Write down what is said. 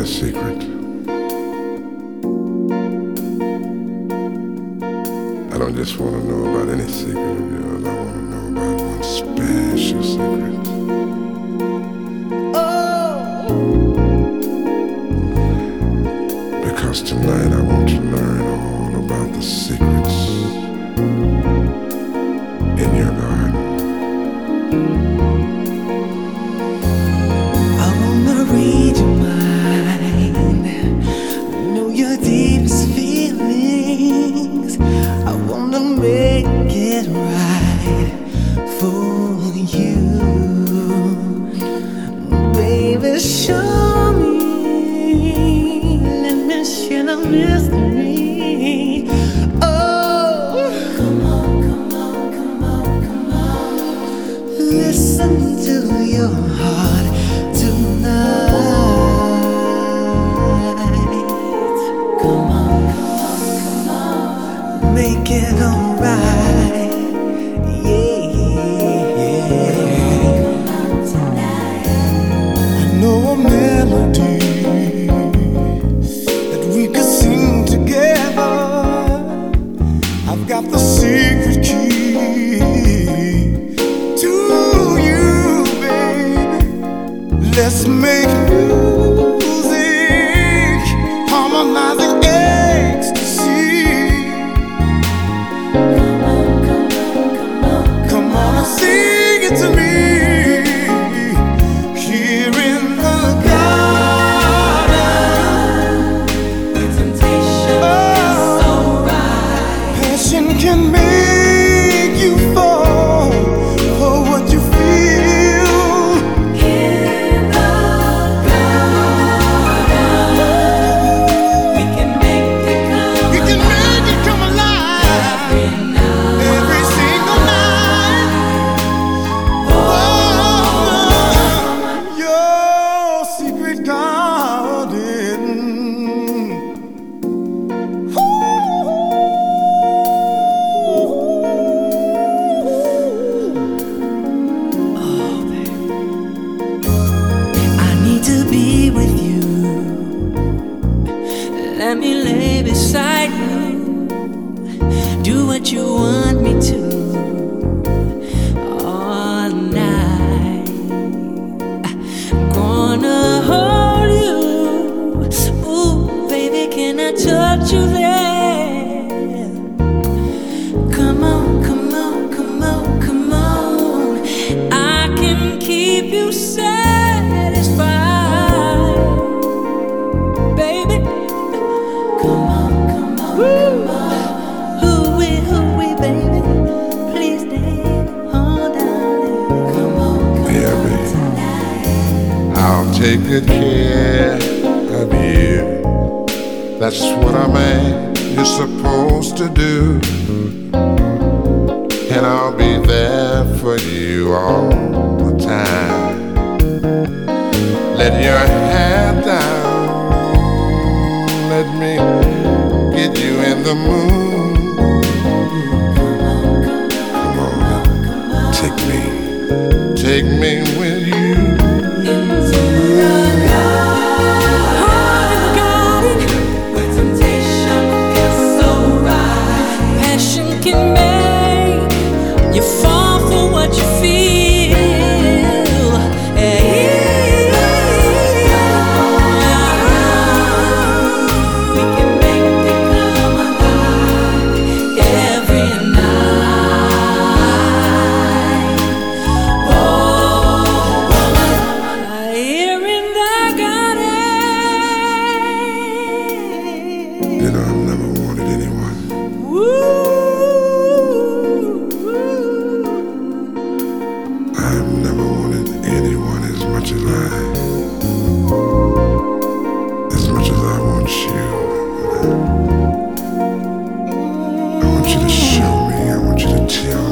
secret. I don't just want to know about any secret of yours. I want to know about one special secret. Because tonight I want to learn all about the secrets in your garden. I wanna read your mind, know your deepest feelings. I wanna make it right for you, baby. Show me, let me share the mystery. Oh, come on, come on, come on, come on. Listen to your heart tonight. Come on, come on, come on. Make it alright. Yeah. Come on tonight. I know a melody that we could sing together. I've got the secret key to you, baby. Let's make music, harmonizing ecstasy. Come on, come on, come on, come on and sing it to me. Here in the garden, where temptation is so right. Passion can make you fall for what you feel. In the garden, we can make it come. We can make it come alive every single night. Oh, your secret garden. I need to be with you. Let me lay beside you. Do what you want me to all night. Gonna hold you. Ooh, baby, can I touch you there? Come on, come on, come on, come on. I can keep you satisfied, baby. Come on, come on, come on. Hoo-wee, baby. Please stay on down. Come on, come Yeah, on baby. tonight. I'll take good care of you. That's what a man is supposed to do. And I'll be there for you all the time. Let your hair down. Let me get you in the mood. Come on, take me with you. Where temptation is so right. Passion can make you fall for what you feel. We can make it come alive every night. Oh, here in the garden. You know, I've never wanted anyone. I've never wanted anyone as much as I want you. I want you to show me, I want you to tell